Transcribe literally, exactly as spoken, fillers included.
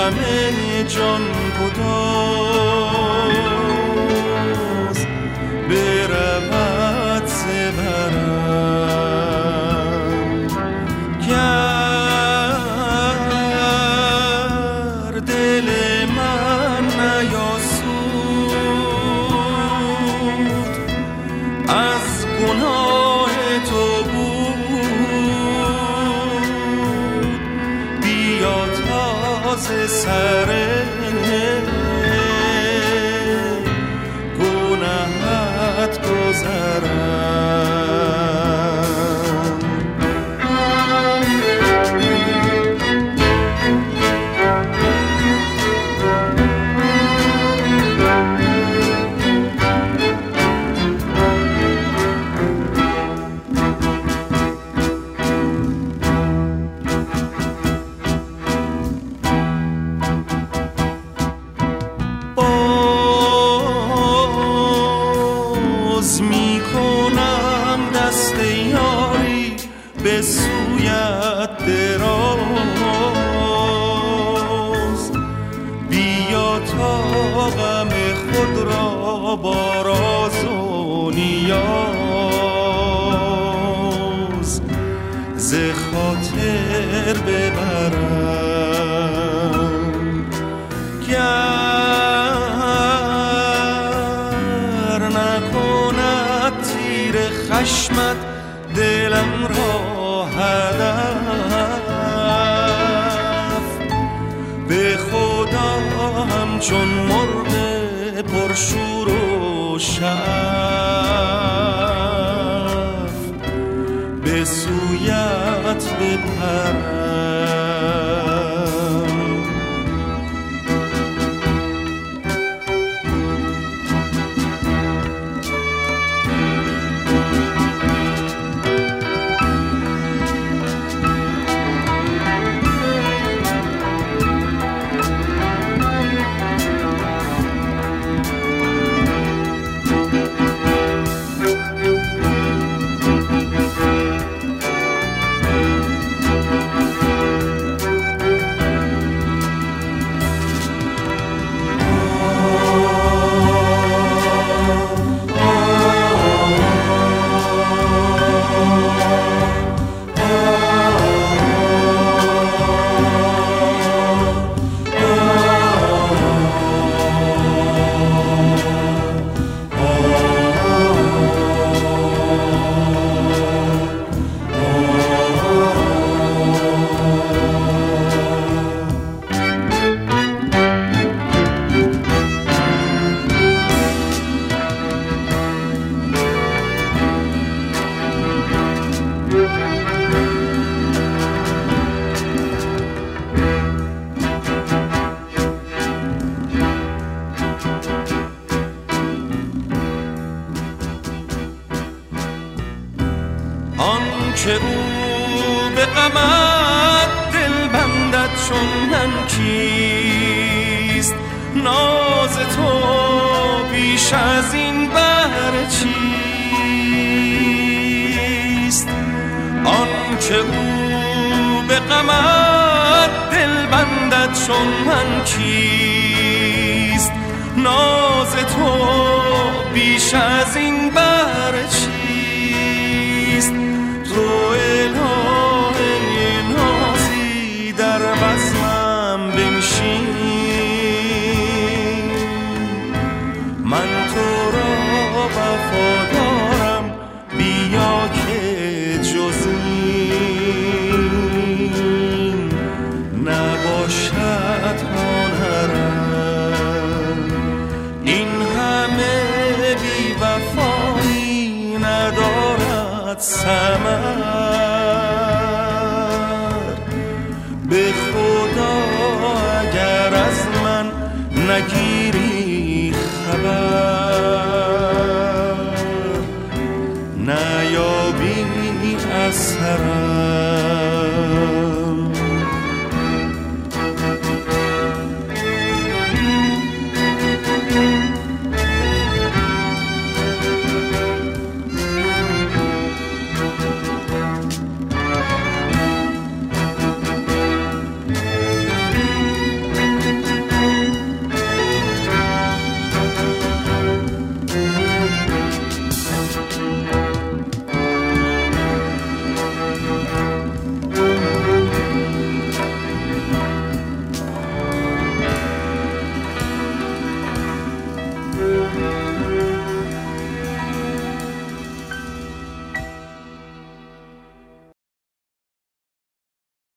غم جان کجاست برود زبرم گر دل من نیاسود از گناه تو بود بیا تازه سر گناهت گذرم باز می کنم دست یاری به سویت دراز بیا تا غم خود را با راز و نیاز ز خاطر ببرم گر نکند تیر خشمت دلم را هدف به خدا همچون مرغ پرشور و شعف به سویت بپرم که او به غمت دل بندد چون من کیست ناز تو بیش از این بهر چیست آن که او به غمت دل بندد چون من کیست ناز تو بیش از این بهر چیست تو الهه نازی در بزمم بنشین من تو را وفادارم بیا که جز این نباشد هنرم این همه بی وفایی ندارد ثمر به خدا اگر از من نگیری خبر نیابی اثرم